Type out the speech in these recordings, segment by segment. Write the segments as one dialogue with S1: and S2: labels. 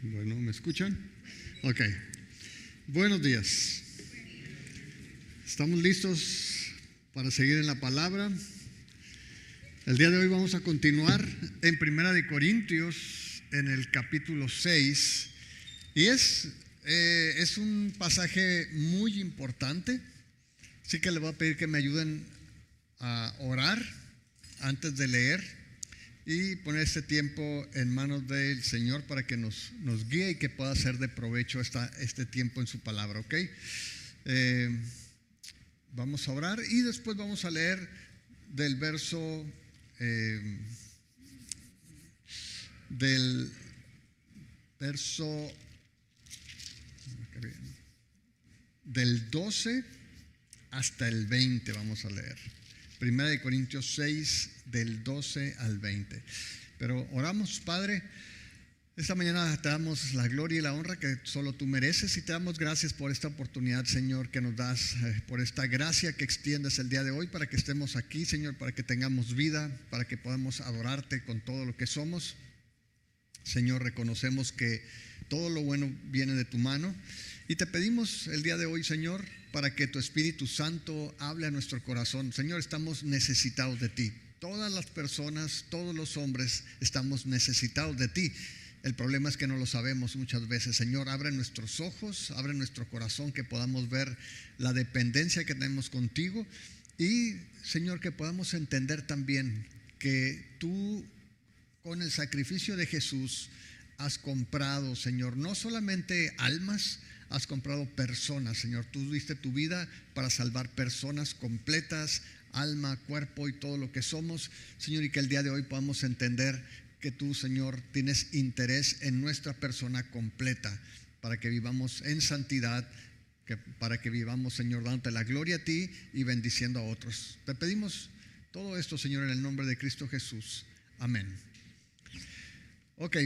S1: Bueno, ¿me escuchan? Ok. Buenos días. ¿Estamos listos para seguir en la palabra? El día de hoy vamos a continuar en Primera de Corintios, en el capítulo 6. Y es un pasaje muy importante. Así que le voy a pedir que me ayuden a orar antes de leer y poner este tiempo en manos del Señor para que nos guíe y que pueda ser de provecho este tiempo en su palabra, ¿ok? Vamos a orar y después vamos a leer del verso del 12 hasta el 20 vamos a leer. Primera de Corintios 6, del 12 al 20. Pero oramos, Padre. Esta mañana te damos la gloria y la honra que solo tú mereces y te damos gracias por esta oportunidad, Señor, que nos das, por esta gracia que extiendes el día de hoy para que estemos aquí, Señor, para que tengamos vida, para que podamos adorarte con todo lo que somos. Señor, reconocemos que todo lo bueno viene de tu mano y te pedimos el día de hoy, Señor, para que tu Espíritu Santo hable a nuestro corazón. Señor, estamos necesitados de ti. Todas las personas, todos los hombres estamos necesitados de ti. El problema es que no lo sabemos muchas veces. Señor, abre nuestros ojos, abre nuestro corazón, que podamos ver la dependencia que tenemos contigo y, Señor, que podamos entender también que tú, con el sacrificio de Jesús, has comprado, Señor, no solamente almas, has comprado personas, Señor. Tú diste tu vida para salvar personas completas, alma, cuerpo y todo lo que somos, Señor, y que el día de hoy podamos entender que tú, Señor, tienes interés en nuestra persona completa para que vivamos en santidad, para que vivamos, Señor, dándote la gloria a ti y bendiciendo a otros. Te pedimos todo esto, Señor, en el nombre de Cristo Jesús. Amén. Ok.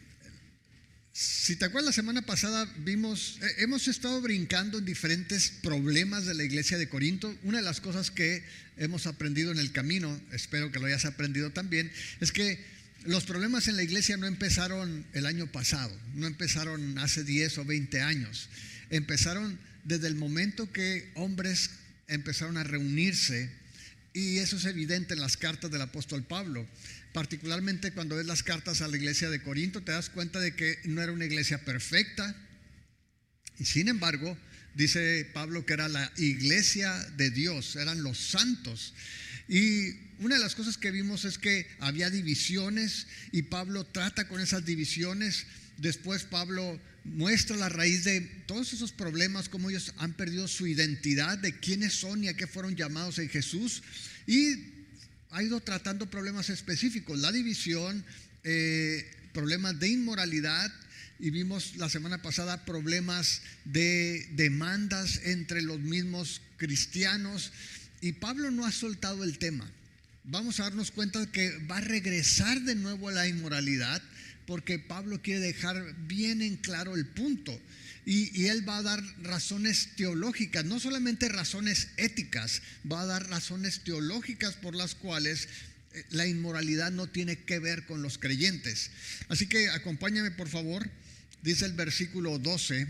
S1: Si te acuerdas, la semana pasada hemos estado brincando en diferentes problemas de la iglesia de Corinto. Una de las cosas que hemos aprendido en el camino, espero que lo hayas aprendido también, es que los problemas en la iglesia no empezaron el año pasado, no empezaron hace 10 o 20 años. Empezaron desde el momento que hombres empezaron a reunirse, y eso es evidente en las cartas del apóstol Pablo. Particularmente cuando ves las cartas a la iglesia de Corinto, te das cuenta de que no era una iglesia perfecta. Y sin embargo, dice Pablo que era la iglesia de Dios, eran los santos. Y una de las cosas que vimos es que había divisiones y Pablo trata con esas divisiones. Después Pablo muestra la raíz de todos esos problemas, cómo ellos han perdido su identidad de quiénes son y a qué fueron llamados en Jesús, y ha ido tratando problemas específicos, la división, problemas de inmoralidad, y vimos la semana pasada problemas de demandas entre los mismos cristianos, y Pablo no ha soltado el tema. Vamos a darnos cuenta que va a regresar de nuevo a la inmoralidad, porque Pablo quiere dejar bien en claro el punto. Y él va a dar razones teológicas, no solamente razones éticas, va a dar razones teológicas por las cuales la inmoralidad no tiene que ver con los creyentes. Así que acompáñame, por favor. Dice el versículo 12: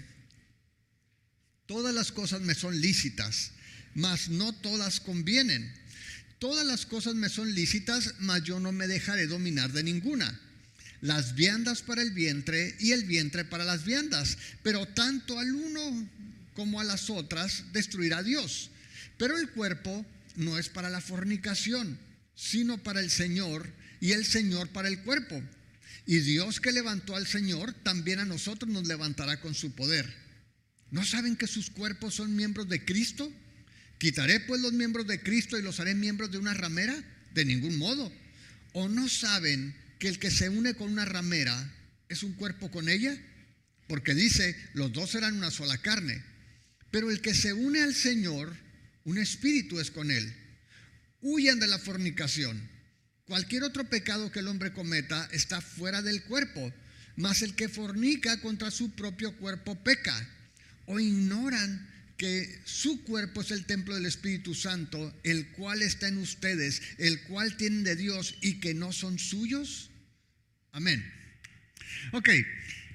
S1: todas las cosas me son lícitas, mas no todas convienen. Todas las cosas me son lícitas, mas yo no me dejaré dominar de ninguna. Las viandas para el vientre y el vientre para las viandas, pero tanto al uno como a las otras destruirá Dios. Pero el cuerpo no es para la fornicación, sino para el Señor, y el Señor para el cuerpo. Y Dios, que levantó al Señor, también a nosotros nos levantará con su poder. ¿No saben que sus cuerpos son miembros de Cristo? ¿Quitaré pues los miembros de Cristo y los haré miembros de una ramera? De ningún modo. ¿O no saben que el que se une con una ramera es un cuerpo con ella? Porque dice, los dos serán una sola carne. Pero el que se une al Señor, un espíritu es con él. Huyan de la fornicación. Cualquier otro pecado que el hombre cometa está fuera del cuerpo, mas el que fornica contra su propio cuerpo peca. ¿O ignoran que su cuerpo es el templo del Espíritu Santo, el cual está en ustedes, el cual tienen de Dios y que no son suyos? Amén. Ok,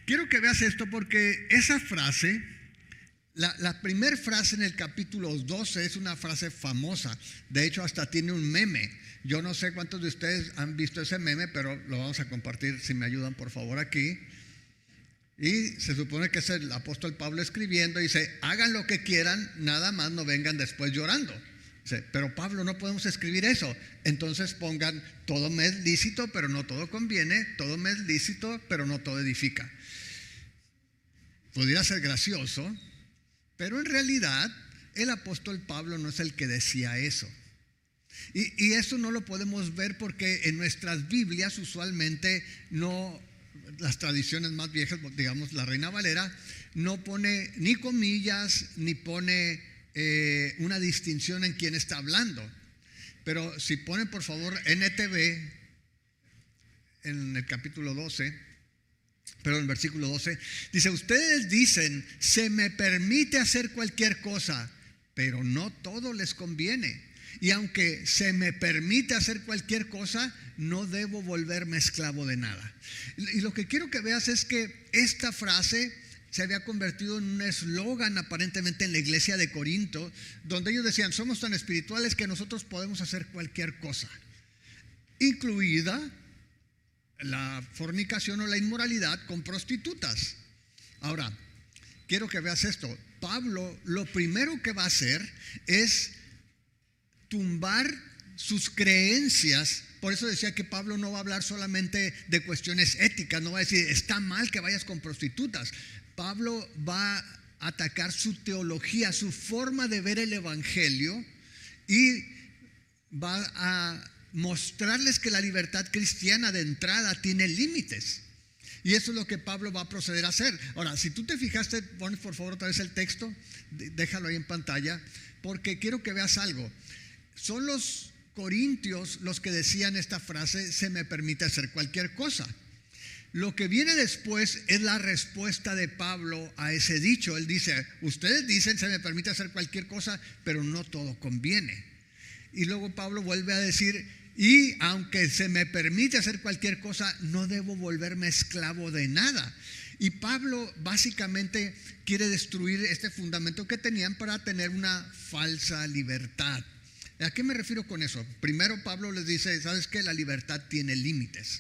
S1: quiero que veas esto porque esa frase, la primera frase en el capítulo 12 es una frase famosa. De hecho, hasta tiene un meme. Yo no sé cuántos de ustedes han visto ese meme, pero lo vamos a compartir, si me ayudan por favor aquí. Y se supone que es el apóstol Pablo escribiendo y dice: hagan lo que quieran, nada más no vengan después llorando. Dice: pero Pablo, no podemos escribir eso. Entonces pongan: todo me es lícito, pero no todo conviene. Todo me es lícito, pero no todo edifica. Podría ser gracioso, pero en realidad el apóstol Pablo no es el que decía eso. Y eso no lo podemos ver porque en nuestras Biblias usualmente no, las tradiciones más viejas, digamos la Reina Valera, no pone ni comillas ni pone una distinción en quién está hablando. Pero si ponen por favor NTV en el capítulo 12, pero en el versículo 12 dice: ustedes dicen, se me permite hacer cualquier cosa, pero no todo les conviene. Y aunque se me permite hacer cualquier cosa, no debo volverme esclavo de nada. Y lo que quiero que veas es que esta frase se había convertido en un eslogan aparentemente en la iglesia de Corinto, donde ellos decían: somos tan espirituales que nosotros podemos hacer cualquier cosa, incluida la fornicación o la inmoralidad con prostitutas. Ahora, quiero que veas esto. Pablo lo primero que va a hacer es tumbar sus creencias. Por eso decía que Pablo no va a hablar solamente de cuestiones éticas, no va a decir está mal que vayas con prostitutas. Pablo va a atacar su teología, su forma de ver el evangelio, y va a mostrarles que la libertad cristiana de entrada tiene límites. Y eso es lo que Pablo va a proceder a hacer. Ahora, si tú te fijaste, pon por favor otra vez el texto, déjalo ahí en pantalla, porque quiero que veas algo. Son los corintios los que decían esta frase: se me permite hacer cualquier cosa. Lo que viene después es la respuesta de Pablo a ese dicho. Él dice: ustedes dicen, se me permite hacer cualquier cosa, pero no todo conviene. Y luego Pablo vuelve a decir: y aunque se me permite hacer cualquier cosa, no debo volverme esclavo de nada. Y Pablo básicamente quiere destruir este fundamento que tenían para tener una falsa libertad. ¿A qué me refiero con eso? Primero, Pablo les dice: ¿sabes qué? La libertad tiene límites.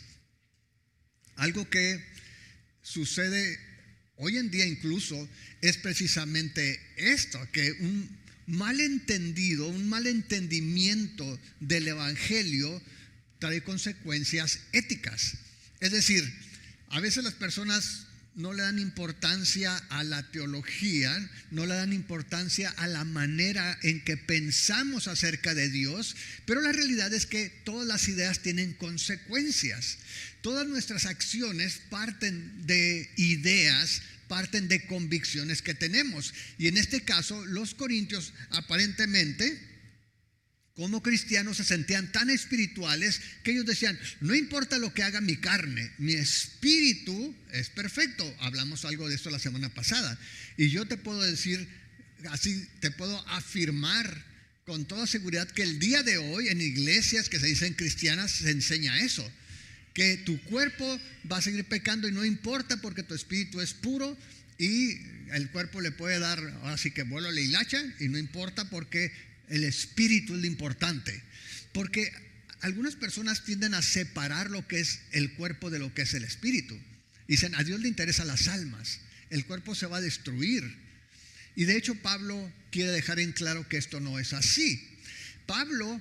S1: Algo que sucede hoy en día incluso es precisamente esto, que un malentendido, un malentendimiento del evangelio trae consecuencias éticas. Es decir, a veces las personas no le dan importancia a la teología, no le dan importancia a la manera en que pensamos acerca de Dios, pero la realidad es que todas las ideas tienen consecuencias. Todas nuestras acciones parten de ideas, parten de convicciones que tenemos. Y en este caso, los corintios aparentemente, como cristianos, se sentían tan espirituales que ellos decían: no importa lo que haga mi carne, mi espíritu es perfecto. Hablamos algo de esto la semana pasada. Y yo te puedo decir, así te puedo afirmar con toda seguridad que el día de hoy en iglesias que se dicen cristianas se enseña eso, que tu cuerpo va a seguir pecando y no importa porque tu espíritu es puro, y el cuerpo le puede dar, ahora sí que vuelo a la hilacha, y no importa porque el espíritu es lo importante. Porque algunas personas tienden a separar lo que es el cuerpo de lo que es el espíritu. Dicen: a Dios le interesan las almas, el cuerpo se va a destruir. Y de hecho Pablo quiere dejar en claro que esto no es así. Pablo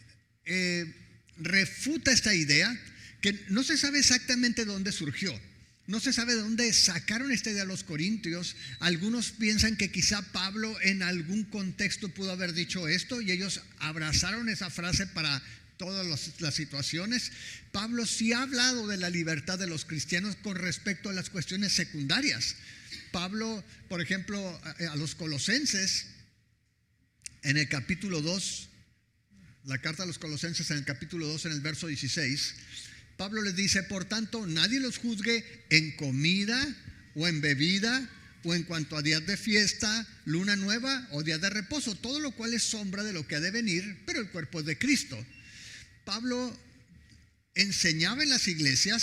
S1: refuta esta idea, que no se sabe exactamente dónde surgió. No se sabe de dónde sacaron esta idea los corintios. Algunos piensan que quizá Pablo en algún contexto pudo haber dicho esto y ellos abrazaron esa frase para todas las situaciones. Pablo sí ha hablado de la libertad de los cristianos con respecto a las cuestiones secundarias. Pablo, por ejemplo, a los colosenses, en el capítulo 2, la carta a los colosenses en el capítulo 2, en el verso 16, Pablo les dice: por tanto, nadie los juzgue en comida o en bebida o en cuanto a días de fiesta, luna nueva o días de reposo, todo lo cual es sombra de lo que ha de venir, pero el cuerpo es de Cristo. Pablo enseñaba en las iglesias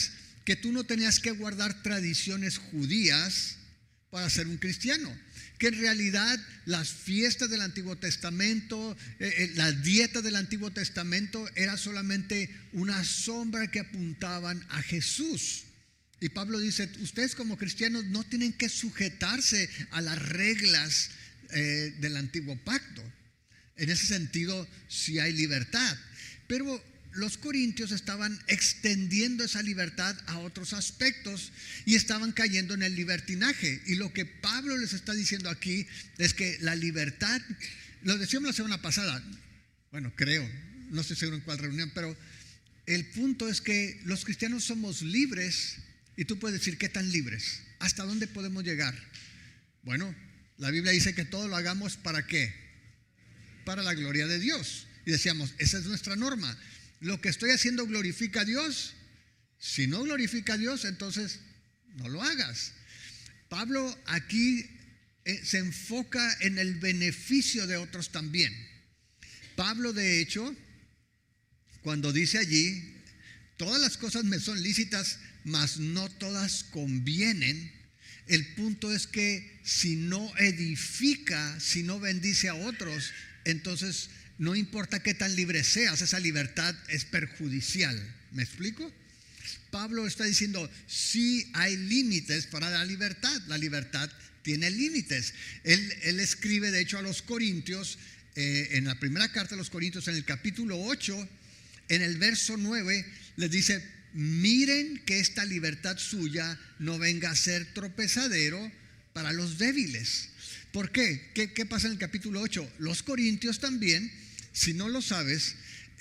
S1: que tú no tenías que guardar tradiciones judías para ser un cristiano, que en realidad las fiestas del Antiguo Testamento, la dieta del Antiguo Testamento era solamente una sombra que apuntaban a Jesús. Y Pablo dice, ustedes como cristianos no tienen que sujetarse a las reglas del antiguo pacto. En ese sentido sí hay libertad, pero los corintios estaban extendiendo esa libertad a otros aspectos y estaban cayendo en el libertinaje. Y lo que Pablo les está diciendo aquí es que la libertad, lo decíamos la semana pasada, bueno, creo, no estoy seguro en cuál reunión, pero el punto es que los cristianos somos libres. Y tú puedes decir, ¿qué tan libres? ¿Hasta dónde podemos llegar? Bueno, la Biblia dice que todo lo hagamos ¿para qué? Para la gloria de Dios. Y decíamos, esa es nuestra norma. Lo que estoy haciendo glorifica a Dios. Si no glorifica a Dios, entonces no lo hagas. Pablo aquí se enfoca en el beneficio de otros también. Pablo, de hecho, cuando dice allí, todas las cosas me son lícitas, mas no todas convienen. El punto es que si no edifica, si no bendice a otros, entonces no importa qué tan libre seas, esa libertad es perjudicial. ¿Me explico? Pablo está diciendo, sí hay límites para la libertad tiene límites. Él escribe de hecho a los corintios, en la primera carta a los corintios, en el capítulo 8, en el verso 9, les dice, miren que esta libertad suya no venga a ser tropezadero para los débiles. ¿Por qué? ¿Qué pasa en el capítulo 8? Los corintios también, si no lo sabes,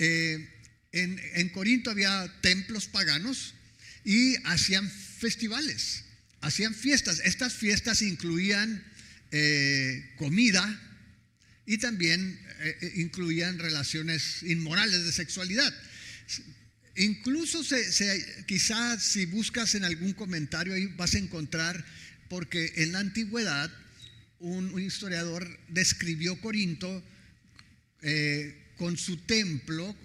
S1: en Corinto había templos paganos y hacían festivales, hacían fiestas. Estas fiestas incluían comida y también incluían relaciones inmorales de sexualidad. Incluso quizás si buscas en algún comentario ahí vas a encontrar, porque en la antigüedad un historiador describió Corinto con su templo,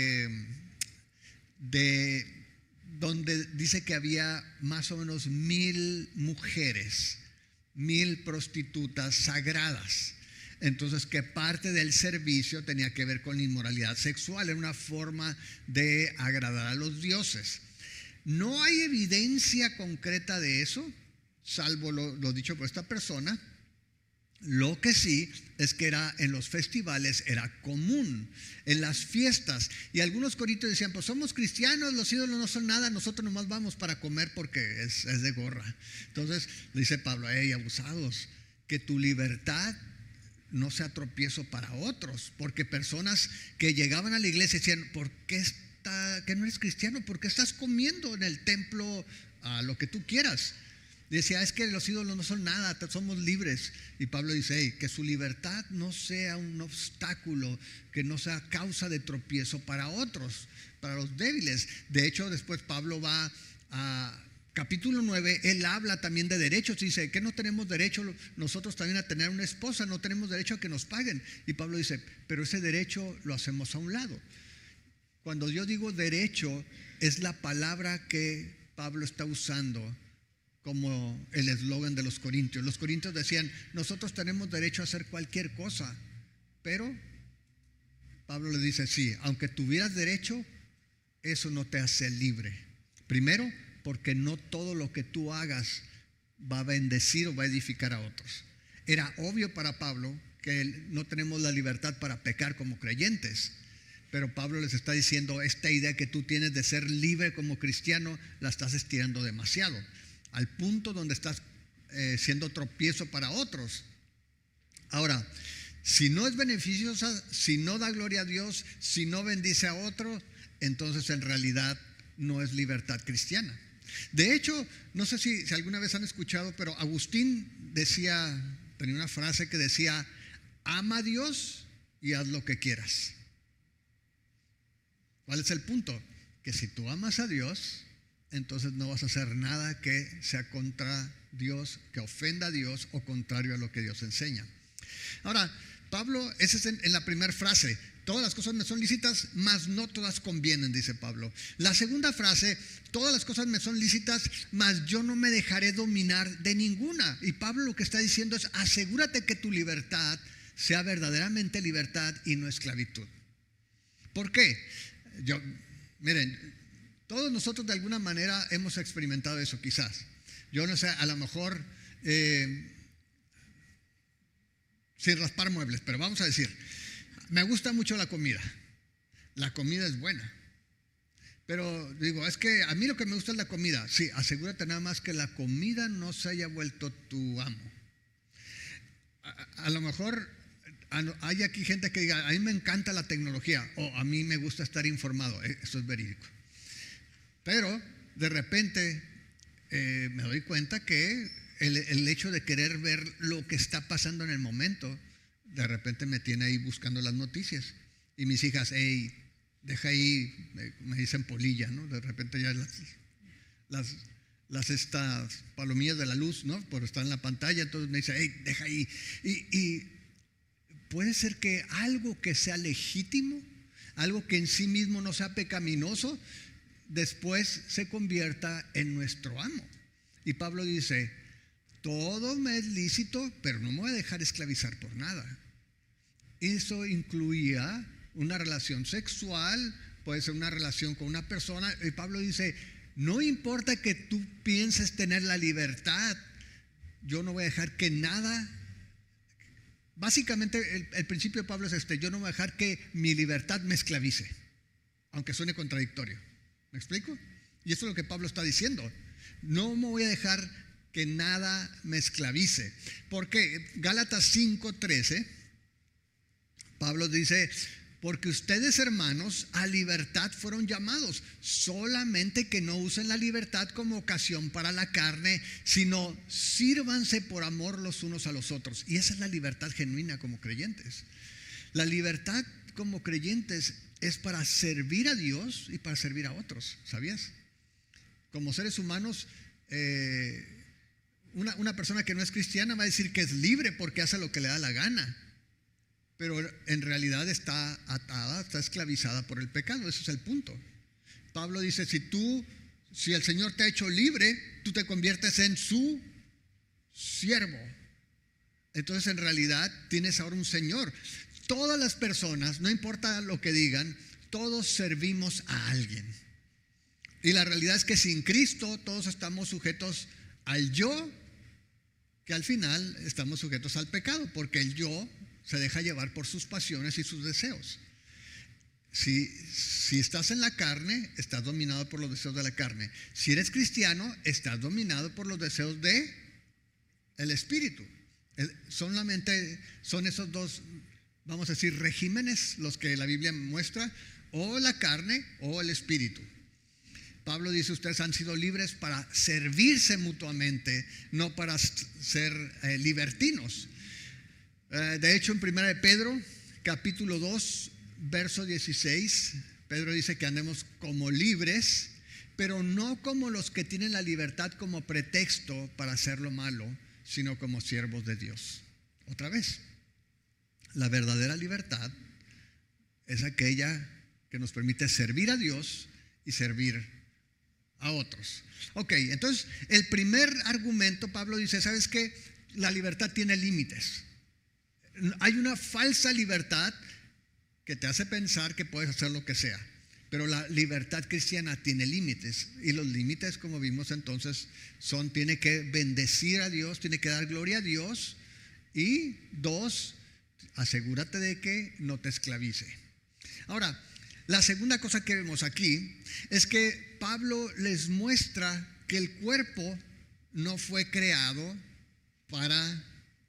S1: donde dice que había más o menos 1000 mujeres, 1000 prostitutas sagradas. Entonces, que parte del servicio tenía que ver con la inmoralidad sexual, era una forma de agradar a los dioses. No hay evidencia concreta de eso, salvo lo dicho por esta persona. Lo que sí es que era en los festivales, era común, en las fiestas. Y algunos corintios decían, pues somos cristianos, los ídolos no son nada, nosotros nomás vamos para comer porque es de gorra. Entonces dice Pablo, hey, abusados, que tu libertad no sea tropiezo para otros, porque personas que llegaban a la iglesia decían, ¿por qué que no eres cristiano? ¿Por qué estás comiendo en el templo a lo que tú quieras? Decía, es que los ídolos no son nada, somos libres. Y Pablo dice, hey, que su libertad no sea un obstáculo, que no sea causa de tropiezo para otros, para los débiles. De hecho, después Pablo va a capítulo 9, él habla también de derechos. Dice que no tenemos derecho nosotros también a tener una esposa, no tenemos derecho a que nos paguen. Y Pablo dice, pero ese derecho lo hacemos a un lado. Cuando yo digo derecho, es la palabra que Pablo está usando como el eslogan de los corintios. Los corintios decían, nosotros tenemos derecho a hacer cualquier cosa, pero Pablo le dice, sí, aunque tuvieras derecho, eso no te hace libre. Primero, porque no todo lo que tú hagas va a bendecir o va a edificar a otros. Era obvio para Pablo que no tenemos la libertad para pecar como creyentes, pero Pablo les está diciendo, esta idea que tú tienes de ser libre como cristiano, la estás estirando demasiado, al punto donde estás siendo tropiezo para otros. Ahora, si no es beneficiosa, si no da gloria a Dios, si no bendice a otro, entonces en realidad no es libertad cristiana. De hecho, no sé si alguna vez han escuchado, pero Agustín tenía una frase que decía, ama a Dios y haz lo que quieras. ¿Cuál es el punto? Que si tú amas a Dios, entonces no vas a hacer nada que sea contra Dios, que ofenda a Dios o contrario a lo que Dios enseña. Ahora, Pablo, esa es en la primera frase, todas las cosas me son lícitas, mas no todas convienen, dice Pablo. La segunda frase, todas las cosas me son lícitas, mas yo no me dejaré dominar de ninguna. Y Pablo lo que está diciendo es, asegúrate que tu libertad sea verdaderamente libertad y no esclavitud. ¿Por qué? Miren, todos nosotros de alguna manera hemos experimentado eso quizás. Yo no sé, a lo mejor sin raspar muebles, pero vamos a decir, me gusta mucho la comida. La comida es buena. Pero digo, es que a mí lo que me gusta es la comida. Sí, asegúrate nada más que la comida no se haya vuelto tu amo. A lo mejor hay aquí gente que diga, a mí me encanta la tecnología o a mí me gusta estar informado. Eso es verídico. Pero de repente me doy cuenta que el hecho de querer ver lo que está pasando en el momento, de repente me tiene ahí buscando las noticias. Y mis hijas, hey, deja ahí, me dicen polilla, ¿no? De repente ya estas palomillas de la luz, ¿no? Por estar en la pantalla, entonces me dice, hey, deja ahí. Y puede ser que algo que sea legítimo, algo que en sí mismo no sea pecaminoso, después se convierta en nuestro amo. Y Pablo dice, todo me es lícito, pero no me voy a dejar esclavizar por nada. Eso incluía una relación sexual, puede ser una relación con una persona. Y Pablo dice, no importa que tú pienses tener la libertad, yo no voy a dejar que nada. Básicamente el principio de Pablo es yo no voy a dejar que mi libertad me esclavice, aunque suene contradictorio. ¿Me explico? Y eso es lo que Pablo está diciendo. No me voy a dejar que nada me esclavice. Porque Gálatas 5:13, Pablo dice, porque ustedes, hermanos, a libertad fueron llamados, solamente que no usen la libertad como ocasión para la carne, sino sírvanse por amor los unos a los otros. Y esa es la libertad genuina como creyentes. La libertad como creyentes es para servir a Dios y para servir a otros, ¿sabías? Como seres humanos, una persona que no es cristiana va a decir que es libre porque hace lo que le da la gana, pero en realidad está atada, está esclavizada por el pecado. Ese es el punto. Pablo dice, si el Señor te ha hecho libre, tú te conviertes en su siervo. Entonces en realidad tienes ahora un Señor. Todas las personas, no importa lo que digan, todos servimos a alguien. Y la realidad es que sin Cristo todos estamos sujetos al yo, que al final estamos sujetos al pecado, porque el yo se deja llevar por sus pasiones y sus deseos. Si estás en la carne, estás dominado por los deseos de la carne. Si eres cristiano, estás dominado por los deseos de el Espíritu. Son esos dos, vamos a decir, regímenes los que la Biblia muestra, o la carne o el Espíritu. Pablo dice, ustedes han sido libres para servirse mutuamente, no para ser libertinos. De hecho, en 1 de Pedro, capítulo 2, verso 16, Pedro dice que andemos como libres, pero no como los que tienen la libertad como pretexto para hacer lo malo, sino como siervos de Dios. Otra vez, la verdadera libertad es aquella que nos permite servir a Dios y servir a otros. Ok, entonces el primer argumento, Pablo dice, ¿sabes qué? La libertad tiene límites. Hay una falsa libertad que te hace pensar que puedes hacer lo que sea, pero la libertad cristiana tiene límites, y los límites, como vimos entonces, tiene que bendecir a Dios, tiene que dar gloria a Dios, y dos, asegúrate de que no te esclavice. Ahora, la segunda cosa que vemos aquí es que Pablo les muestra que el cuerpo no fue creado para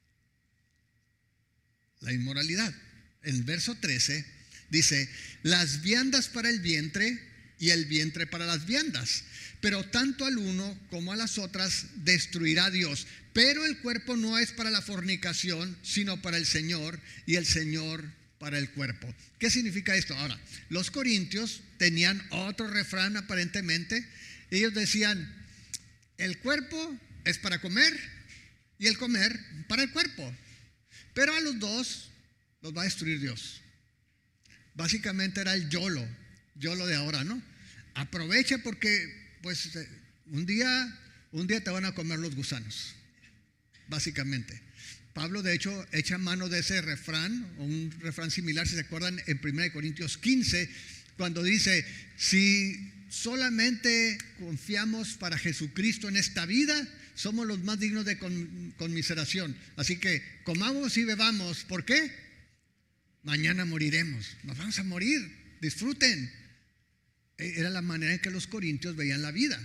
S1: la inmoralidad. En el verso 13 dice, las viandas para el vientre y el vientre para las viandas, pero tanto al uno como a las otras destruirá Dios. Pero el cuerpo no es para la fornicación, sino para el Señor, y el Señor para el cuerpo. ¿Qué significa esto? Ahora, los corintios tenían otro refrán aparentemente. Ellos decían, el cuerpo es para comer y el comer para el cuerpo, pero a los dos los va a destruir Dios. Básicamente era el YOLO de ahora, ¿no? Aprovecha porque pues un día te van a comer los gusanos, básicamente. Pablo de hecho echa mano de ese refrán, o un refrán similar, si se acuerdan, en 1 Corintios 15, cuando dice: si solamente confiamos para Jesucristo en esta vida, somos los más dignos de conmiseración. Así que comamos y bebamos. ¿Por qué? Mañana moriremos, nos vamos a morir, disfruten. Era la manera en que los corintios veían la vida.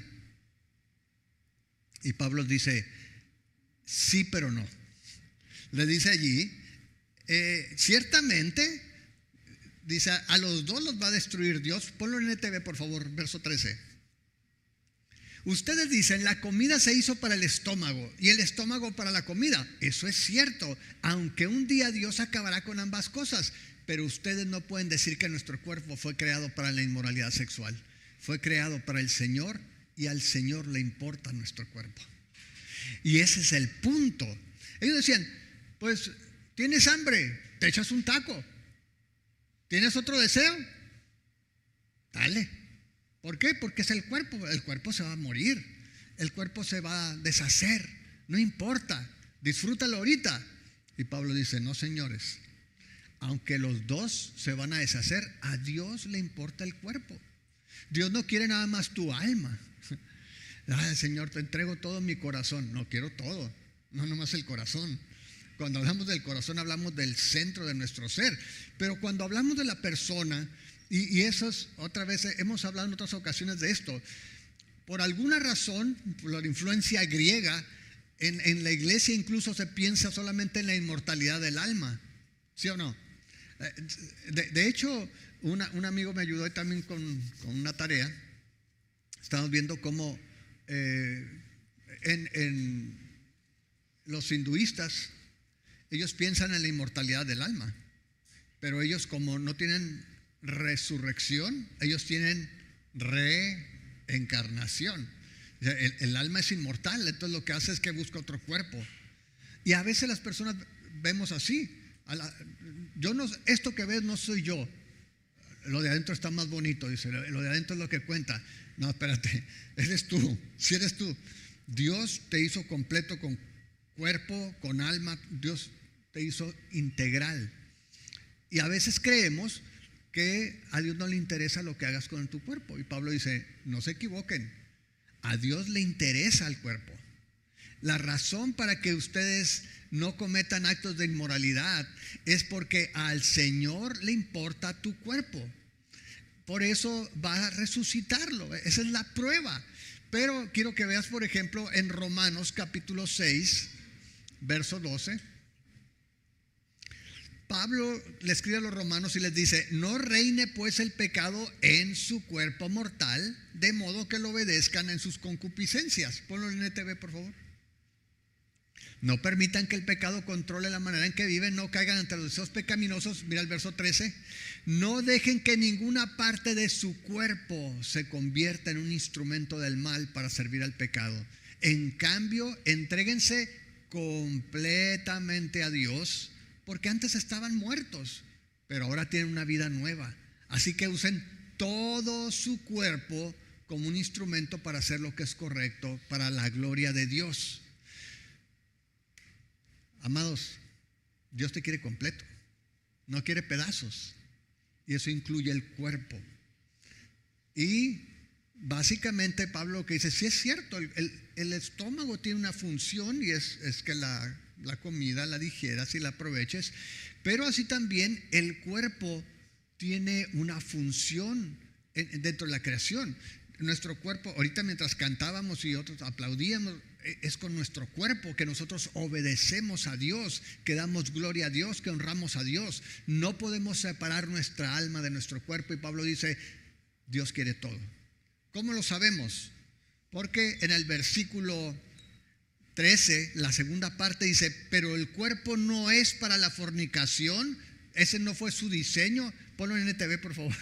S1: Y Pablo dice: sí, pero no. Le dice allí, ciertamente, dice, a los dos los va a destruir Dios. Ponlo en NTV, por favor, verso 13. Ustedes dicen: la comida se hizo para el estómago y el estómago para la comida. Eso es cierto, aunque un día Dios acabará con ambas cosas. Pero ustedes no pueden decir que nuestro cuerpo fue creado para la inmoralidad sexual. Fue creado para el Señor, y al Señor le importa nuestro cuerpo. Y ese es el punto. Ellos decían: pues tienes hambre, te echas un taco. ¿Tienes otro deseo? Dale. ¿Por qué? Porque es el cuerpo. El cuerpo se va a morir, el cuerpo se va a deshacer. No importa, disfrútalo ahorita. Y Pablo dice: no, señores, aunque los dos se van a deshacer, a Dios le importa el cuerpo. Dios no quiere nada más tu alma. Ay, Señor, te entrego todo mi corazón. No quiero todo, no nomás el corazón. Cuando hablamos del corazón, hablamos del centro de nuestro ser. Pero cuando hablamos de la persona, y eso es, otra vez hemos hablado en otras ocasiones de esto, por alguna razón, por la influencia griega, en la iglesia incluso se piensa solamente en la inmortalidad del alma. ¿Sí o no? De hecho, un amigo me ayudó también con una tarea. Estamos viendo cómo en los hinduistas, ellos piensan en la inmortalidad del alma, pero ellos, como no tienen resurrección, ellos tienen reencarnación. O sea, el alma es inmortal, entonces lo que hace es que busca otro cuerpo. Y a veces las personas vemos así: esto que ves no soy yo, lo de adentro está más bonito, dice, lo de adentro es lo que cuenta. No, espérate, eres tú. Si eres tú, Dios te hizo completo, con cuerpo, con alma. Dios te hizo integral. Y a veces creemos que a Dios no le interesa lo que hagas con tu cuerpo. Y Pablo dice: no se equivoquen, a Dios le interesa el cuerpo. La razón para que ustedes no cometan actos de inmoralidad es porque al Señor le importa tu cuerpo. Por eso va a resucitarlo. Esa es la prueba. Pero quiero que veas, por ejemplo, en Romanos capítulo 6, verso 12. Pablo le escribe a los romanos y les dice: no reine pues el pecado en su cuerpo mortal, de modo que lo obedezcan en sus concupiscencias. Ponlo en NTV, por favor. No permitan que el pecado controle la manera en que viven, no caigan ante los deseos pecaminosos. Mira el verso 13. No dejen que ninguna parte de su cuerpo se convierta en un instrumento del mal para servir al pecado. En cambio, entréguense completamente a Dios, porque antes estaban muertos, pero ahora tienen una vida nueva. Así que usen todo su cuerpo como un instrumento para hacer lo que es correcto, para la gloria de Dios. Amados, Dios te quiere completo, no quiere pedazos, y eso incluye el cuerpo. Y básicamente Pablo lo que dice: sí es cierto, el estómago tiene una función, y es que la comida la digieras y la aproveches, pero así también el cuerpo tiene una función dentro de la creación. Nuestro cuerpo, ahorita mientras cantábamos y otros aplaudíamos, es con nuestro cuerpo que nosotros obedecemos a Dios, que damos gloria a Dios, que honramos a Dios. No podemos separar nuestra alma de nuestro cuerpo, y Pablo dice: Dios quiere todo. ¿Cómo lo sabemos? Porque en el versículo 13, la segunda parte dice: pero el cuerpo no es para la fornicación. Ese no fue su diseño. Ponlo en NTV, por favor.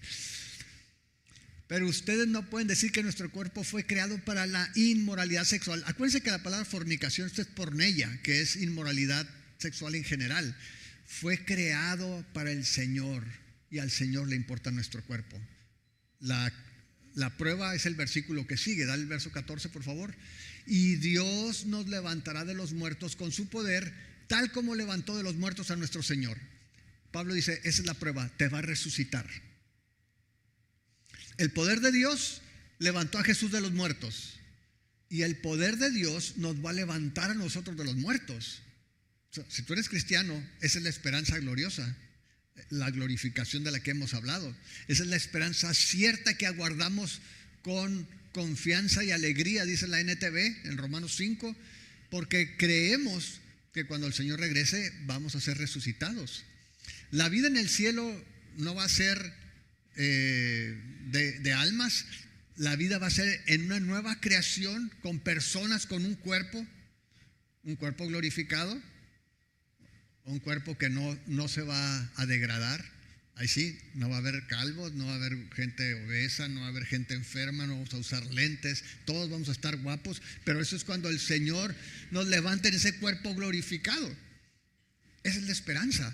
S1: Pero ustedes no pueden decir que nuestro cuerpo fue creado para la inmoralidad sexual. Acuérdense que la palabra fornicación, esto es porneia, que es inmoralidad sexual en general. Fue creado para el Señor. y al Señor le importa nuestro cuerpo. La prueba es el versículo que sigue. Dale el verso 14, por favor. Y Dios nos levantará de los muertos con su poder, tal como levantó de los muertos a nuestro Señor. Pablo dice, esa es la prueba, te va a resucitar. El poder de Dios levantó a Jesús de los muertos, y el poder de Dios nos va a levantar a nosotros de los muertos. O sea, si tú eres cristiano, esa es la esperanza gloriosa, la glorificación de la que hemos hablado. Esa es la esperanza cierta que aguardamos con confianza y alegría, dice la NTV en Romanos 5, porque creemos que cuando el Señor regrese vamos a ser resucitados. La vida en el cielo no va a ser de almas. La vida va a ser en una nueva creación, con personas con un cuerpo glorificado, un cuerpo que no se va a degradar. Ahí sí, no va a haber calvos, no va a haber gente obesa, no va a haber gente enferma, no vamos a usar lentes, todos vamos a estar guapos, pero eso es cuando el Señor nos levante en ese cuerpo glorificado. Esa es la esperanza.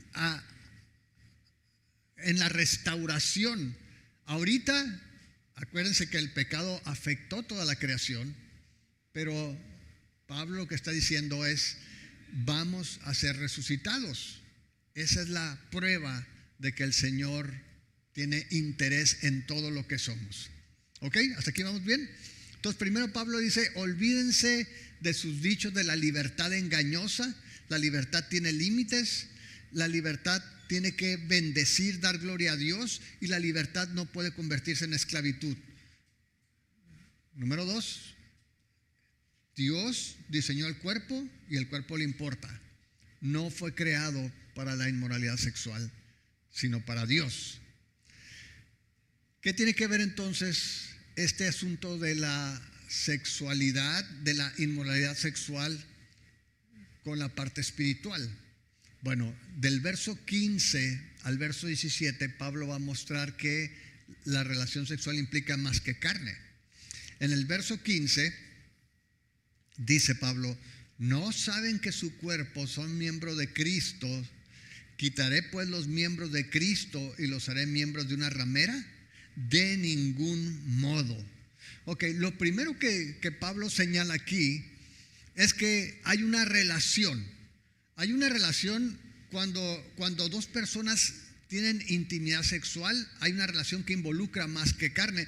S1: En la restauración, ahorita, acuérdense que el pecado afectó toda la creación, pero Pablo lo que está diciendo es, vamos a ser resucitados. Esa es la prueba de que el Señor tiene interés en todo lo que somos. ¿Ok? ¿Hasta aquí vamos bien? Entonces, primero Pablo dice, olvídense de sus dichos de la libertad engañosa. La libertad tiene límites. La libertad tiene que bendecir, dar gloria a Dios, y la libertad no puede convertirse en esclavitud. Número 2, Dios diseñó el cuerpo y el cuerpo le importa. No fue creado para la inmoralidad sexual, sino para Dios. ¿Qué tiene que ver entonces este asunto de la sexualidad, de la inmoralidad sexual, con la parte espiritual? Bueno, del verso 15 al verso 17, Pablo va a mostrar que la relación sexual implica más que carne. En el verso 15 dice Pablo, ¿no saben que su cuerpo son miembros de Cristo? ¿Quitaré pues los miembros de Cristo y los haré miembros de una ramera? De ningún modo. Ok, lo primero que Pablo señala aquí es que hay una relación. Hay una relación cuando dos personas tienen intimidad sexual. Hay una relación que involucra más que carne.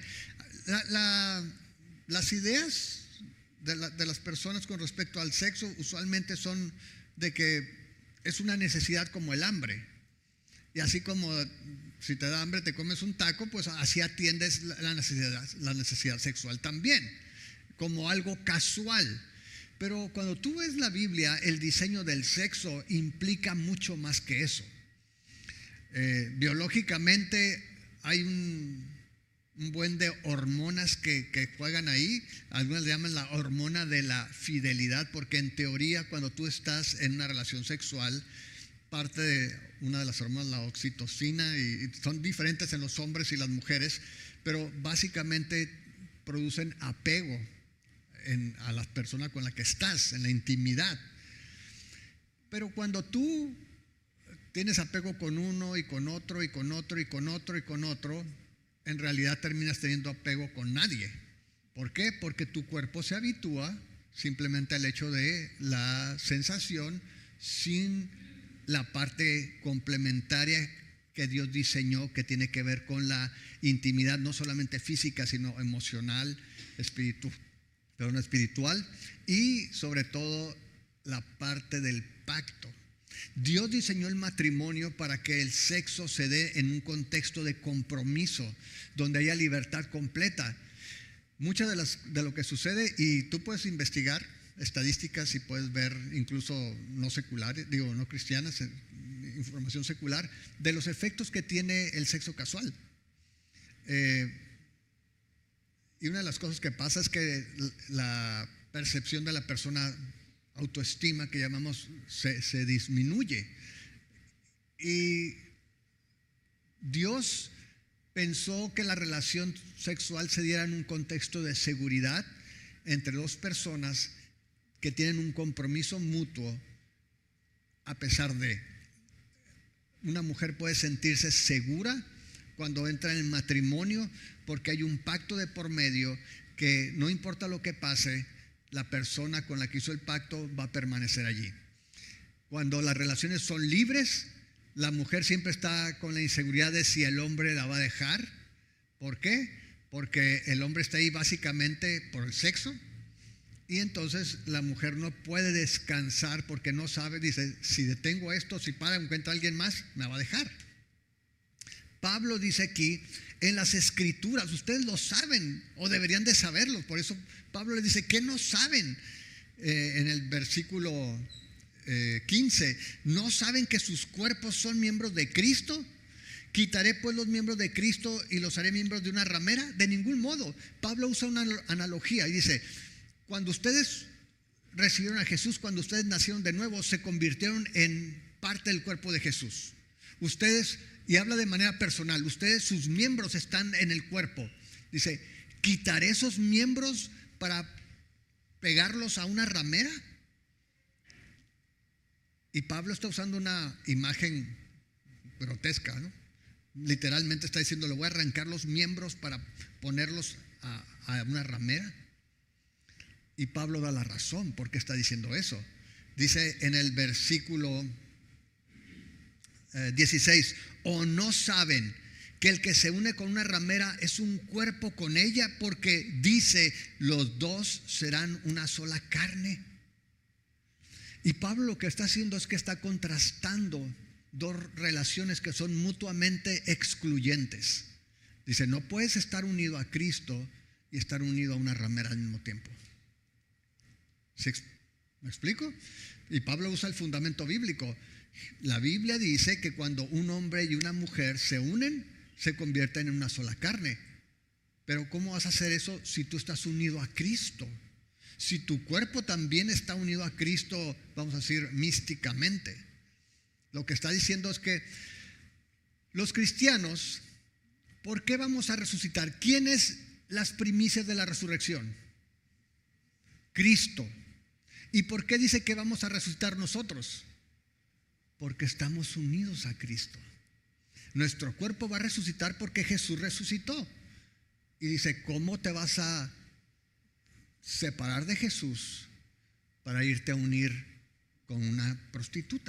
S1: Las ideas de las personas con respecto al sexo usualmente son de que es una necesidad como el hambre. Y así como si te da hambre te comes un taco, pues así atiendes la necesidad sexual también, como algo casual. Pero cuando tú ves la Biblia, el diseño del sexo implica mucho más que eso. Biológicamente hay un buen de hormonas que juegan ahí. Algunas le llaman la hormona de la fidelidad, porque en teoría cuando tú estás en una relación sexual, parte de una de las hormonas, la oxitocina, y son diferentes en los hombres y las mujeres, pero básicamente producen apego a la persona con la que estás, en la intimidad. Pero cuando tú tienes apego con uno y con otro y con otro y con otro y con otro, en realidad terminas teniendo apego con nadie. ¿Por qué? Porque tu cuerpo se habitúa simplemente al hecho de la sensación, sin la parte complementaria que Dios diseñó, que tiene que ver con la intimidad, no solamente física, sino emocional, espiritual, y sobre todo la parte del pacto. Dios diseñó el matrimonio para que el sexo se dé en un contexto de compromiso, donde haya libertad completa. Muchas de lo que sucede, y tú puedes investigar estadísticas y puedes ver incluso no seculares, no cristianas, información secular, de los efectos que tiene el sexo casual. Y una de las cosas que pasa es que la percepción de la persona, autoestima que llamamos, se disminuye. Y Dios pensó que la relación sexual se diera en un contexto de seguridad entre dos personas que tienen un compromiso mutuo a pesar de. una mujer puede sentirse segura cuando entra en el matrimonio, porque hay un pacto de por medio que no importa lo que pase, la persona con la que hizo el pacto va a permanecer allí. Cuando las relaciones son libres, la mujer siempre está con la inseguridad de si el hombre la va a dejar. ¿Por qué? Porque el hombre está ahí básicamente por el sexo, y entonces la mujer no puede descansar porque no sabe, dice, si detengo esto, si para, encuentra a alguien más, me va a dejar. Pablo dice aquí, en las escrituras, ustedes lo saben o deberían de saberlo, por eso Pablo les dice, ¿qué no saben? En el versículo 15, ¿no saben que sus cuerpos son miembros de Cristo? ¿Quitaré pues los miembros de Cristo y los haré miembros de una ramera? De ningún modo. Pablo usa una analogía y dice, cuando ustedes recibieron a Jesús, cuando ustedes nacieron de nuevo, se convirtieron en parte del cuerpo de Jesús. Ustedes, y habla de manera personal, ustedes, sus miembros están en el cuerpo. Dice, ¿quitaré esos miembros para pegarlos a una ramera? Y Pablo está usando una imagen grotesca, ¿no? Literalmente está diciendo, le voy a arrancar los miembros para ponerlos a una ramera. Y Pablo da la razón por qué está diciendo eso. Dice en el versículo 16, ¿o no saben que el que se une con una ramera es un cuerpo con ella? Porque dice, los dos serán una sola carne. Y Pablo lo que está haciendo es que está contrastando dos relaciones que son mutuamente excluyentes. Dice, no puedes estar unido a Cristo y estar unido a una ramera al mismo tiempo. ¿Sí? ¿Me explico? Y Pablo usa el fundamento bíblico. La Biblia dice que cuando un hombre y una mujer se unen, se convierten en una sola carne. Pero ¿cómo vas a hacer eso si tú estás unido a Cristo? Si tu cuerpo también está unido a Cristo, vamos a decir místicamente. Lo que está diciendo es que los cristianos, ¿por qué vamos a resucitar? ¿Quién es las primicias de la resurrección? Cristo. ¿Y por qué dice que vamos a resucitar nosotros? Porque estamos unidos a Cristo. Nuestro cuerpo va a resucitar porque Jesús resucitó. Y dice, ¿cómo te vas a separar de Jesús para irte a unir con una prostituta?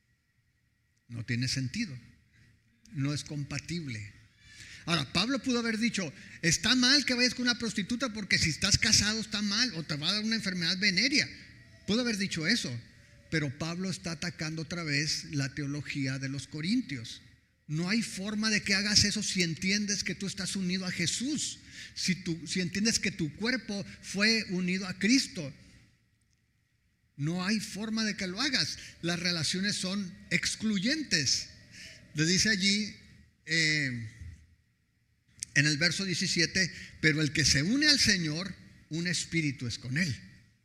S1: No tiene sentido. No es compatible. Ahora, Pablo pudo haber dicho, está mal que vayas con una prostituta porque si estás casado está mal o te va a dar una enfermedad venérea. Pudo haber dicho eso, pero Pablo está atacando otra vez la teología de los corintios. No hay forma de que hagas eso si entiendes que tú estás unido a Jesús, si entiendes que tu cuerpo fue unido a Cristo. No hay forma de que lo hagas. Las relaciones son excluyentes. Le dice allí en el verso 17, pero el que se une al Señor, un espíritu es con Él.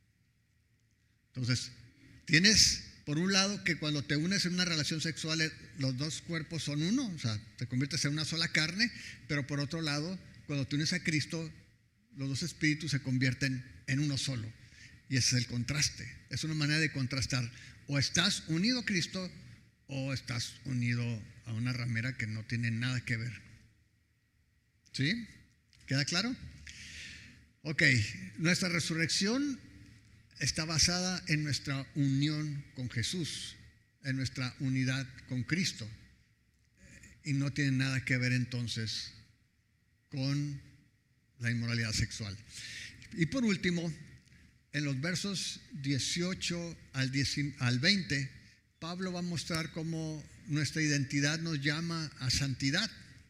S1: Entonces, tienes por un lado que cuando te unes en una relación sexual, los dos cuerpos son uno, o sea, te conviertes en una sola carne, pero por otro lado, cuando te unes a Cristo, los dos espíritus se convierten en uno solo. Y ese es el contraste, es una manera de contrastar. O estás unido a Cristo o estás unido a una ramera que no tiene nada que ver. ¿Sí? ¿Queda claro? Ok, nuestra resurrección está basada en nuestra unión con Jesús, en nuestra unidad con Cristo. Y no tiene nada que ver entonces con la inmoralidad sexual. Y por último, en los versos 18 al 20, Pablo va a mostrar cómo nuestra identidad nos llama a santidad.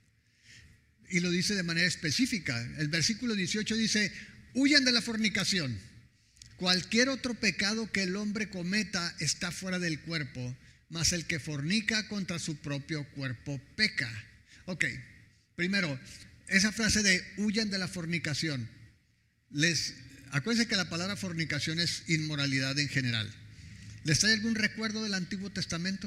S1: Y lo dice de manera específica. El versículo 18 dice, huyan de la fornicación. Cualquier otro pecado que el hombre cometa está fuera del cuerpo, mas el que fornica contra su propio cuerpo peca. Ok, primero, esa frase de huyan de la fornicación. Acuérdense que la palabra fornicación es inmoralidad en general. ¿Les trae algún recuerdo del Antiguo Testamento?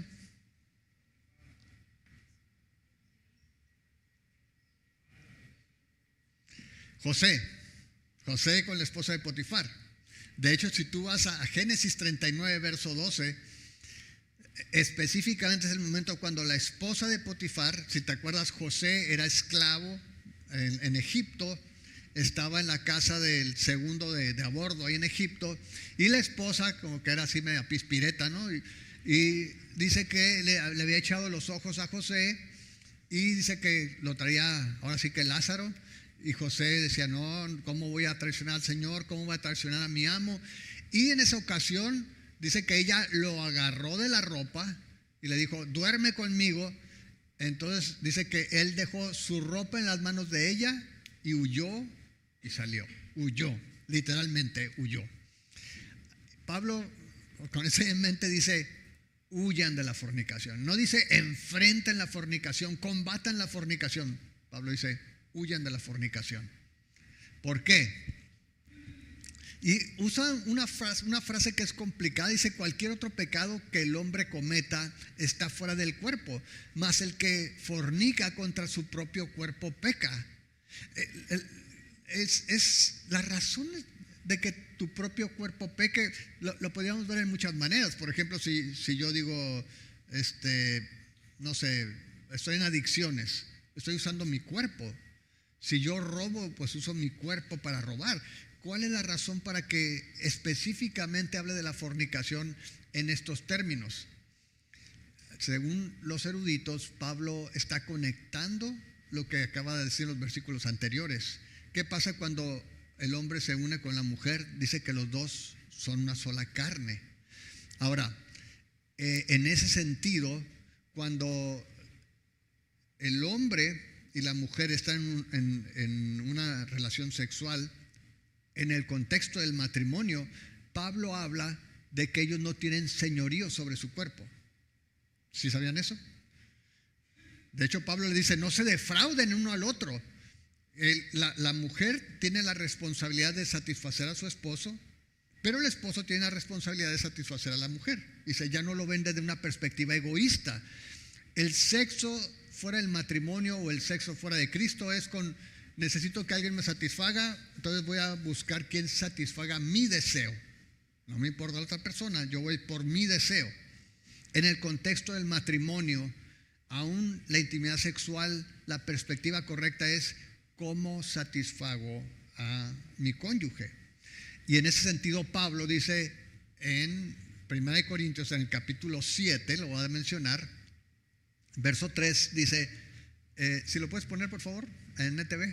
S1: José con la esposa de Potifar. De hecho, si tú vas a Génesis 39, verso 12, Específicamente es el momento cuando la esposa de Potifar, si te acuerdas, José era esclavo en Egipto, estaba en la casa del segundo de a bordo ahí en Egipto, y la esposa como que era así media pispireta, ¿no? Y dice que le había echado los ojos a José, y dice que lo traía ahora sí que Lázaro, y José decía, no, ¿cómo voy a traicionar al Señor? ¿Cómo voy a traicionar a mi amo? Y en esa ocasión dice que ella lo agarró de la ropa y le dijo, duerme conmigo. Entonces dice que él dejó su ropa en las manos de ella y huyó y salió. Huyó, literalmente huyó. Pablo con eso en mente dice, huyan de la fornicación. No dice enfrenten la fornicación, combatan la fornicación. Pablo dice, huyan de la fornicación. ¿Por qué? Y usa una frase que es complicada. Dice, cualquier otro pecado que el hombre cometa está fuera del cuerpo, mas el que fornica contra su propio cuerpo peca. Es la razón de que tu propio cuerpo peque, lo podríamos ver en muchas maneras. Por ejemplo, si yo digo, no sé, estoy en adicciones, estoy usando mi cuerpo. Si yo robo, pues uso mi cuerpo para robar. ¿Cuál es la razón para que específicamente hable de la fornicación en estos términos? Según los eruditos, Pablo está conectando lo que acaba de decir en los versículos anteriores. ¿Qué pasa cuando el hombre se une con la mujer? Dice que los dos son una sola carne. Ahora, en ese sentido, cuando el hombre y la mujer están en una relación sexual, en el contexto del matrimonio, Pablo habla de que ellos no tienen señorío sobre su cuerpo. ¿Sí sabían eso? De hecho, Pablo le dice, no se defrauden uno al otro. La mujer tiene la responsabilidad de satisfacer a su esposo, pero el esposo tiene la responsabilidad de satisfacer a la mujer. Dice, ya no lo ven desde una perspectiva egoísta. El sexo fuera del matrimonio o el sexo fuera de Cristo es con, necesito que alguien me satisfaga, entonces voy a buscar quien satisfaga mi deseo. No me importa la otra persona, yo voy por mi deseo. En el contexto del matrimonio, aún la intimidad sexual, la perspectiva correcta es cómo satisfago a mi cónyuge. Y en ese sentido Pablo dice en 1 Corintios, en el capítulo 7, lo voy a mencionar, verso 3, dice, si lo puedes poner por favor en NTV.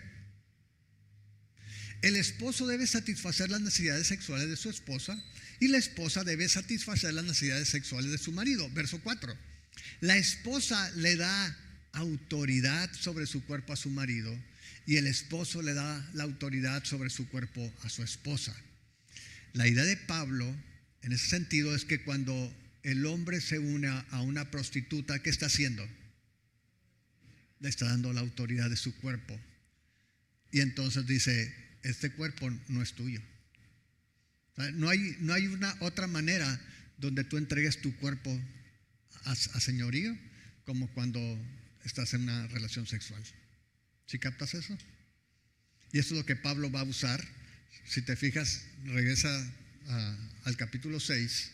S1: El esposo debe satisfacer las necesidades sexuales de su esposa y la esposa debe satisfacer las necesidades sexuales de su marido. Verso 4. La esposa le da autoridad sobre su cuerpo a su marido y el esposo le da la autoridad sobre su cuerpo a su esposa. La idea de Pablo en ese sentido es que cuando el hombre se une a una prostituta, ¿qué está haciendo? Le está dando la autoridad de su cuerpo. Y entonces dice, este cuerpo no es tuyo. No hay una otra manera donde tú entregues tu cuerpo a señorío como cuando estás en una relación sexual. ¿Sí captas eso? Y eso es lo que Pablo va a usar. Si te fijas, regresa al capítulo 6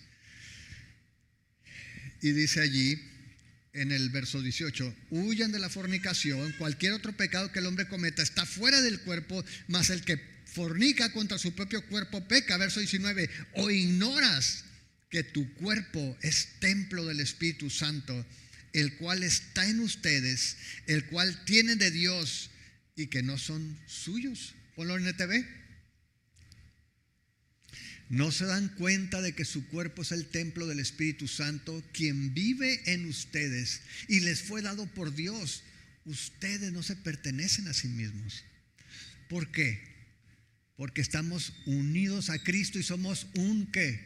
S1: y dice allí en el verso 18, huyan de la fornicación. Cualquier otro pecado que el hombre cometa está fuera del cuerpo, mas el que fornica contra su propio cuerpo peca. Verso 19, o ignoras que tu cuerpo es templo del Espíritu Santo, el cual está en ustedes, el cual tienen de Dios y que no son suyos. Ponlo en NTV. ¿No se dan cuenta de que su cuerpo es el templo del Espíritu Santo, quien vive en ustedes y les fue dado por Dios? Ustedes no se pertenecen a sí mismos. ¿Por qué? Porque estamos unidos a Cristo y somos un ¿qué?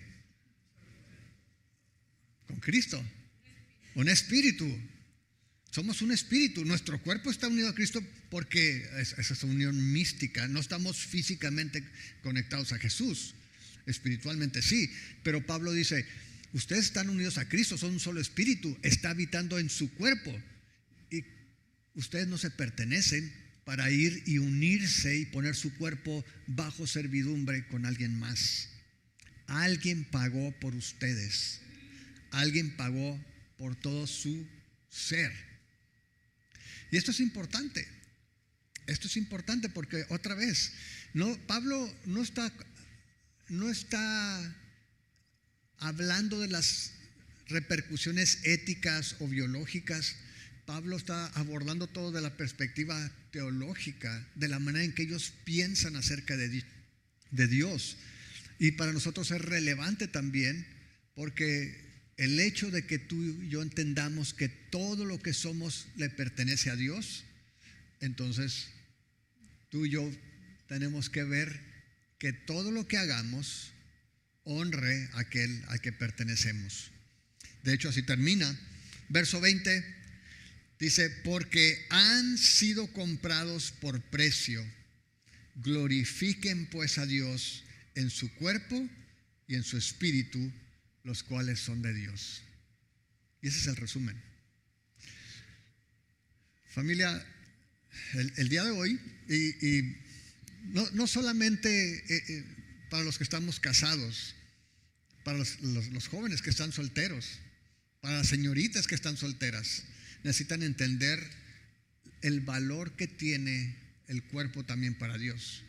S1: Con Cristo. Un espíritu. Somos un espíritu. Nuestro cuerpo está unido a Cristo porque esa es una unión mística. No estamos físicamente conectados a Jesús. Espiritualmente sí, pero Pablo dice, ustedes están unidos a Cristo, son un solo espíritu, está habitando en su cuerpo y ustedes no se pertenecen para ir y unirse y poner su cuerpo bajo servidumbre con alguien más. Alguien pagó por ustedes, alguien pagó por todo su ser. Y esto es importante. Esto es importante porque otra vez, Pablo no está hablando de las repercusiones éticas o biológicas. Pablo está abordando todo de la perspectiva teológica, de la manera en que ellos piensan acerca de Dios. Y para nosotros es relevante también porque el hecho de que tú y yo entendamos que todo lo que somos le pertenece a Dios, entonces tú y yo tenemos que ver que todo lo que hagamos honre a aquel al que pertenecemos. De hecho, así termina. Verso 20 dice: porque han sido comprados por precio, glorifiquen pues a Dios en su cuerpo y en su espíritu, los cuales son de Dios. Y ese es el resumen. Familia, el día de hoy, y no solamente para los que estamos casados, para los jóvenes que están solteros, para las señoritas que están solteras, necesitan entender el valor que tiene el cuerpo también para Dios.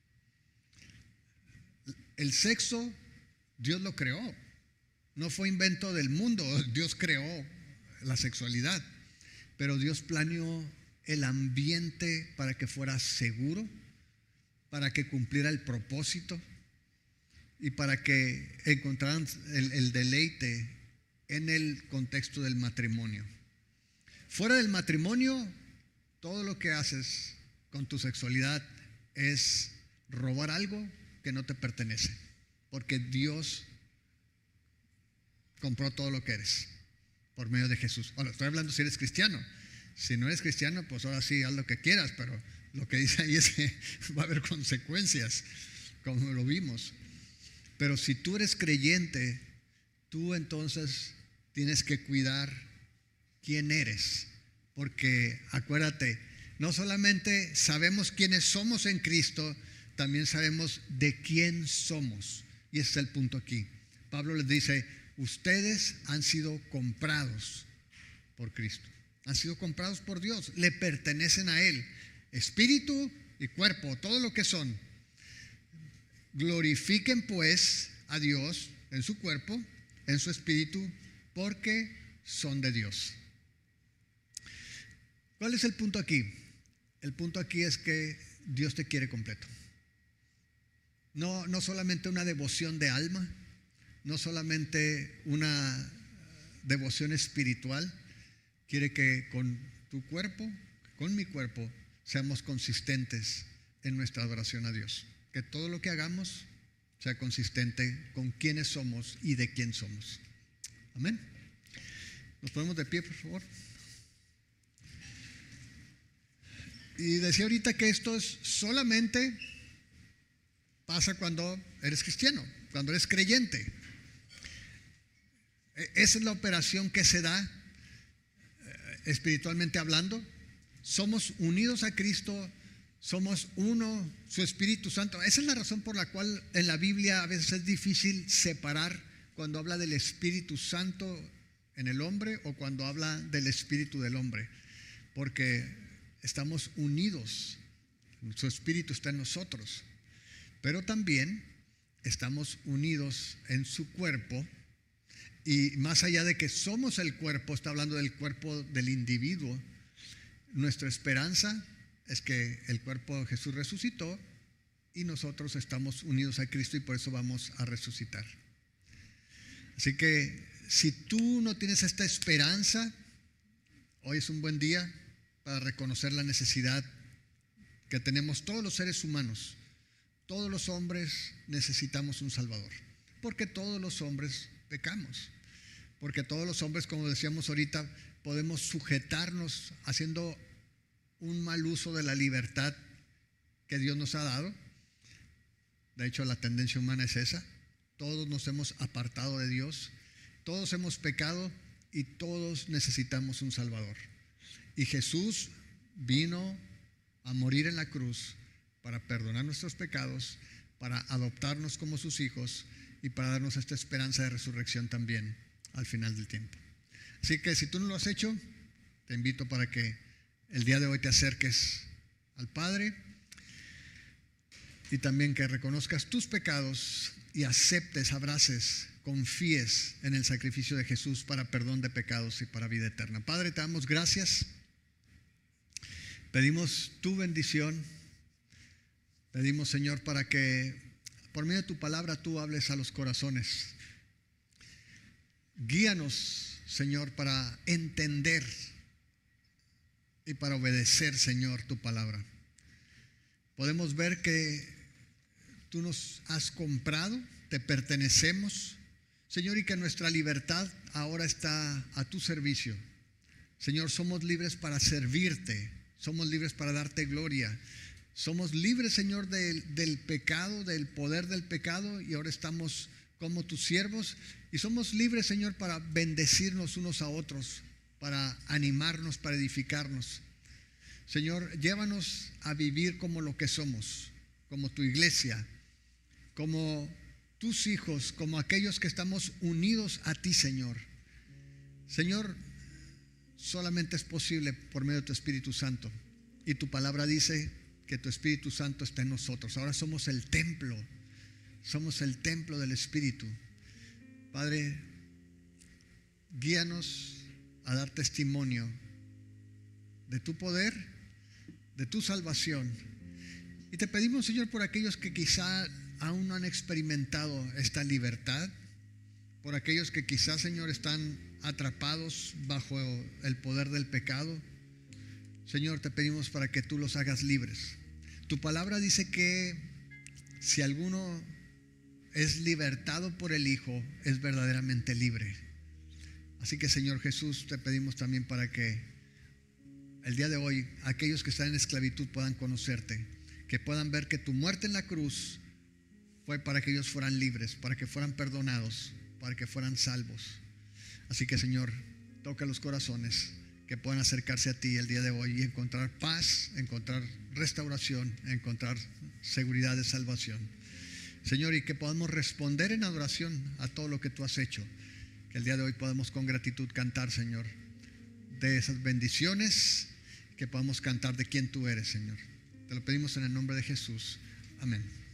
S1: El sexo, Dios lo creó. No fue invento del mundo. Dios creó la sexualidad. Pero Dios planeó el ambiente para que fuera seguro, para que cumpliera el propósito y para que encontraran el deleite en el contexto del matrimonio. Fuera del matrimonio, todo lo que haces con tu sexualidad es robar algo que no te pertenece, porque Dios compró todo lo que eres por medio de Jesús. Ahora, estoy hablando si eres cristiano. Si no eres cristiano, pues ahora sí, haz lo que quieras, pero lo que dice ahí es que va a haber consecuencias, como lo vimos. Pero si tú eres creyente, tú entonces tienes que cuidar quién eres, porque acuérdate, no solamente sabemos quiénes somos en Cristo, también sabemos de quién somos. Y ese es el punto aquí. Pablo les dice: ustedes han sido comprados por Cristo, han sido comprados por Dios, le pertenecen a Él, espíritu y cuerpo, todo lo que son. Glorifiquen pues a Dios en su cuerpo, en su espíritu, porque son de Dios. ¿Cuál es el punto aquí? El punto aquí es que Dios te quiere completo. No solamente una devoción de alma, no solamente una devoción espiritual. Quiere que con tu cuerpo, con mi cuerpo, seamos consistentes en nuestra adoración a Dios. Que todo lo que hagamos sea consistente con quiénes somos y de quién somos. Amén. Nos ponemos de pie, por favor. Y decía ahorita que esto es solamente pasa cuando eres cristiano, cuando eres creyente. Esa es la operación que se da espiritualmente hablando. Somos unidos a Cristo, somos uno, su Espíritu Santo. Esa es la razón por la cual en la Biblia a veces es difícil separar cuando habla del Espíritu Santo en el hombre o cuando habla del Espíritu del hombre, porque estamos unidos, su Espíritu está en nosotros, pero también estamos unidos en su cuerpo. Y más allá de que somos el cuerpo, está hablando del cuerpo del individuo. Nuestra esperanza es que el cuerpo de Jesús resucitó y nosotros estamos unidos a Cristo y por eso vamos a resucitar. Así que si tú no tienes esta esperanza, hoy es un buen día para reconocer la necesidad que tenemos todos los seres humanos. Todos los hombres necesitamos un Salvador, porque todos los hombres pecamos. Porque todos los hombres, como decíamos ahorita, podemos sujetarnos haciendo un mal uso de la libertad que Dios nos ha dado. De hecho, la tendencia humana es esa. Todos nos hemos apartado de Dios, todos hemos pecado y todos necesitamos un Salvador. Y Jesús vino a morir en la cruz para perdonar nuestros pecados, para adoptarnos como sus hijos y para darnos esta esperanza de resurrección también al final del tiempo. Así que si tú no lo has hecho, te invito para que el día de hoy te acerques al Padre y también que reconozcas tus pecados y aceptes, abraces, confíes en el sacrificio de Jesús para perdón de pecados y para vida eterna. Padre, te damos gracias. Pedimos tu bendición. Pedimos, Señor, para que por medio de tu palabra tú hables a los corazones. Guíanos, Señor, para entender y para obedecer, Señor, tu palabra. Podemos ver que tú nos has comprado, te pertenecemos, Señor, y que nuestra libertad ahora está a tu servicio. Señor, somos libres para servirte, somos libres para darte gloria. Somos libres, Señor, del pecado, del poder del pecado, y ahora estamos como tus siervos, y somos libres, Señor, para bendecirnos unos a otros, para animarnos, para edificarnos. Señor, llévanos a vivir como lo que somos, como tu iglesia, como tus hijos, como aquellos que estamos unidos a ti, Señor. Señor, solamente es posible por medio de tu Espíritu Santo, y tu palabra dice que tu Espíritu Santo está en nosotros. Ahora somos el templo del Espíritu. Padre, guíanos a dar testimonio de tu poder, de tu salvación. Y te pedimos, Señor, por aquellos que quizá aún no han experimentado esta libertad, por aquellos que quizá, Señor, están atrapados bajo el poder del pecado. Señor, te pedimos para que tú los hagas libres. Tu palabra dice que si alguno es libertado por el Hijo, es verdaderamente libre. Así que, Señor Jesús, te pedimos también para que el día de hoy aquellos que están en esclavitud puedan conocerte, que puedan ver que tu muerte en la cruz fue para que ellos fueran libres, para que fueran perdonados, para que fueran salvos. Así que, Señor, toca los corazones, que puedan acercarse a ti el día de hoy y encontrar paz, encontrar restauración, encontrar seguridad de salvación. Señor, y que podamos responder en adoración a todo lo que tú has hecho. Que el día de hoy podamos con gratitud cantar, Señor, de esas bendiciones, que podamos cantar de quién tú eres, Señor. Te lo pedimos en el nombre de Jesús. Amén.